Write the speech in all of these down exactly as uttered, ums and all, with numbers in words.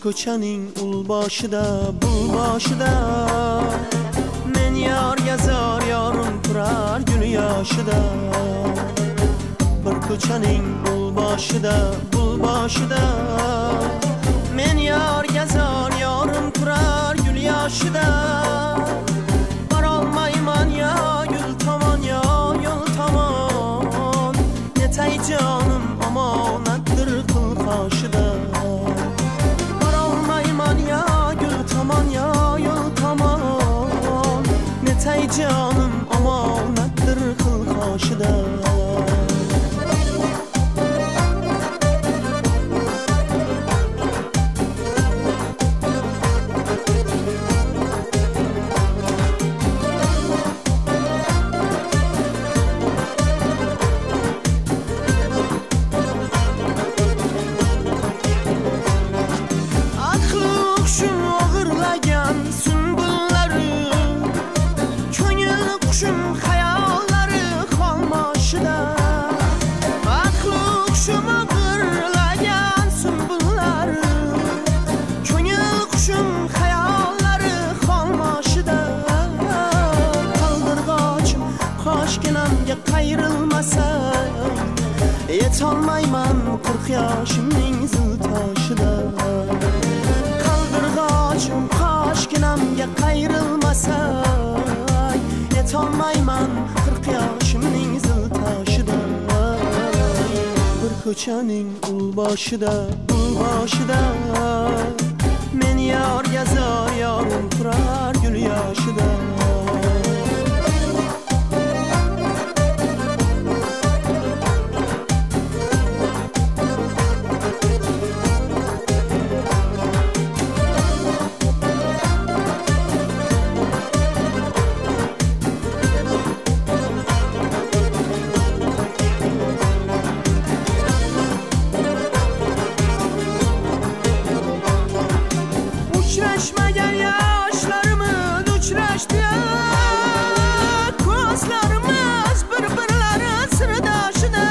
ko'chaning ul boshida, bul boshida men yor yazar, yorim turar gul yoshida. Bir ko'chaning ul boshida, bul boshida men yor yazar, yorim turar gul yoshida. Borolmayman yo gul tomon, yo yo'l tomon, netay jonim omonatdir qil qoshida. Netay jonim omonatdir qil qoshida. Yetolmayman qirq yoshimning zil toshida. Qaldirg'ochim qoshginamga qayrilmasa, yetolmayman qirq yoshimning zil toshida. Bir ko'chaning ul boshida, bul boshida men yor yazar, yorim turar gul yoshida. Uçraşmagan yoshlarimiz uchrashdi, ko'zlarimiz bir-birlari sirdoshida.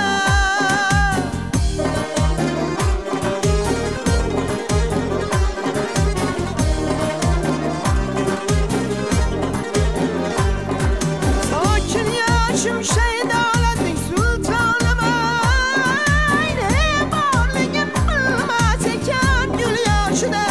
Sokin yoshim shaydolatning sultoniman, borligim bilmas ekan gul yoshida.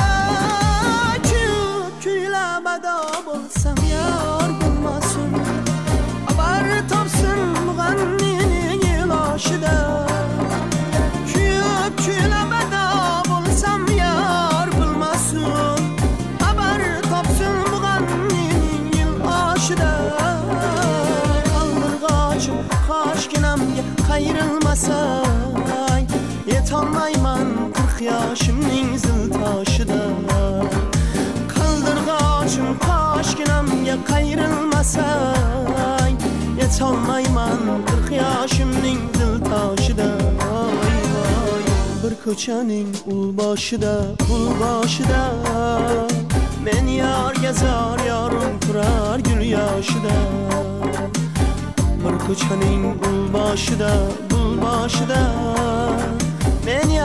Bo'lsam yor bo'lmasin, xabar topsin mug'annining iloshida. Kuyib kuylabada bo'lsam yor bo'lmasin, xabar topsin mug'annining iloshida. Qaldirg'ochim qoshginamga qayrilmasa, yetolmayman qirq yoshimning zil toshida. Qoshginamga qayrilmasa, yetolmayman qirq yoshimning zil toshida. Bir ko'chaning ul boshida, bul boshida men yor yazar, yorim turar gul yoshida. Bir ko'chaning ul boshida, bul boshida men